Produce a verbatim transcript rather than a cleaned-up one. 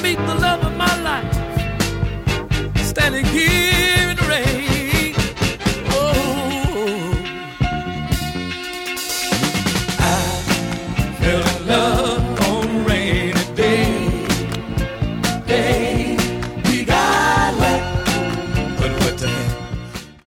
meet the love of my life, standing here